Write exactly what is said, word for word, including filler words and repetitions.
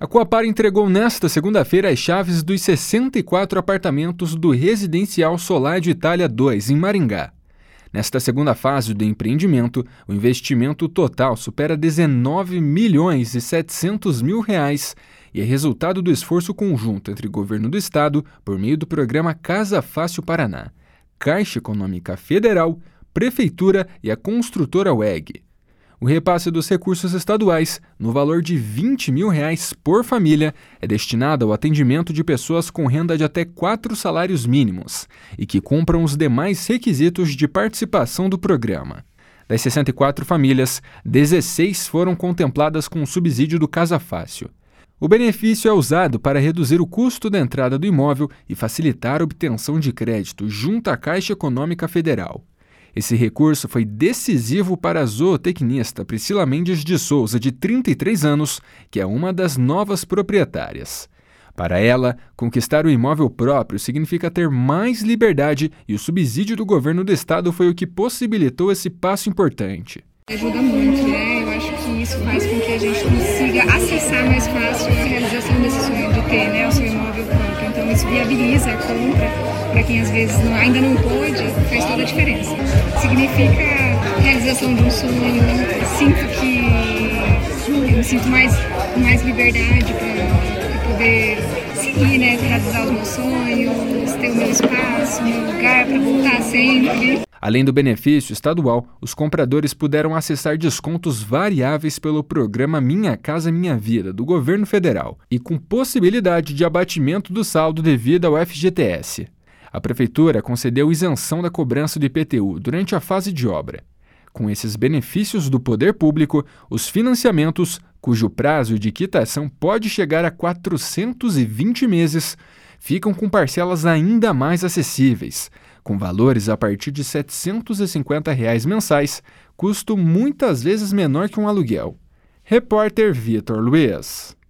A Coapar entregou nesta segunda-feira as chaves dos sessenta e quatro apartamentos do Residencial Solar de Itália dois, em Maringá. Nesta segunda fase do empreendimento, o investimento total supera dezenove milhões e setecentos mil reais e é resultado do esforço conjunto entre o governo do estado, por meio do programa Casa Fácil Paraná, Caixa Econômica Federal, Prefeitura e a construtora W E G. O repasse dos recursos estaduais, no valor de vinte mil reais por família, é destinado ao atendimento de pessoas com renda de até quatro salários mínimos e que cumpram os demais requisitos de participação do programa. Das sessenta e quatro famílias, dezesseis foram contempladas com o subsídio do Casa Fácil. O benefício é usado para reduzir o custo da entrada do imóvel e facilitar a obtenção de crédito junto à Caixa Econômica Federal. Esse recurso foi decisivo para a zootecnista Priscila Mendes de Souza, de trinta e três anos, que é uma das novas proprietárias. Para ela, conquistar o imóvel próprio significa ter mais liberdade e o subsídio do governo do estado foi o que possibilitou esse passo importante. Ajuda muito, né? Eu acho que isso faz com que a gente consiga acessar mais fácil a realização desse sonho de ter, né, o seu imóvel próprio. Então isso viabiliza a compra. Para quem às vezes não, ainda não pôde, faz toda a diferença. Significa a realização de um sonho. Eu sinto que eu me sinto mais, mais liberdade para poder seguir, né, realizar os meus sonhos, ter o meu espaço, o meu lugar para voltar sempre. Além do benefício estadual, os compradores puderam acessar descontos variáveis pelo programa Minha Casa Minha Vida, do governo federal, e com possibilidade de abatimento do saldo devido ao F G T S. A Prefeitura concedeu isenção da cobrança do I P T U durante a fase de obra. Com esses benefícios do poder público, os financiamentos, cujo prazo de quitação pode chegar a quatrocentos e vinte meses, ficam com parcelas ainda mais acessíveis, com valores a partir de setecentos e cinquenta reais mensais, custo muitas vezes menor que um aluguel. Repórter Vitor Luiz.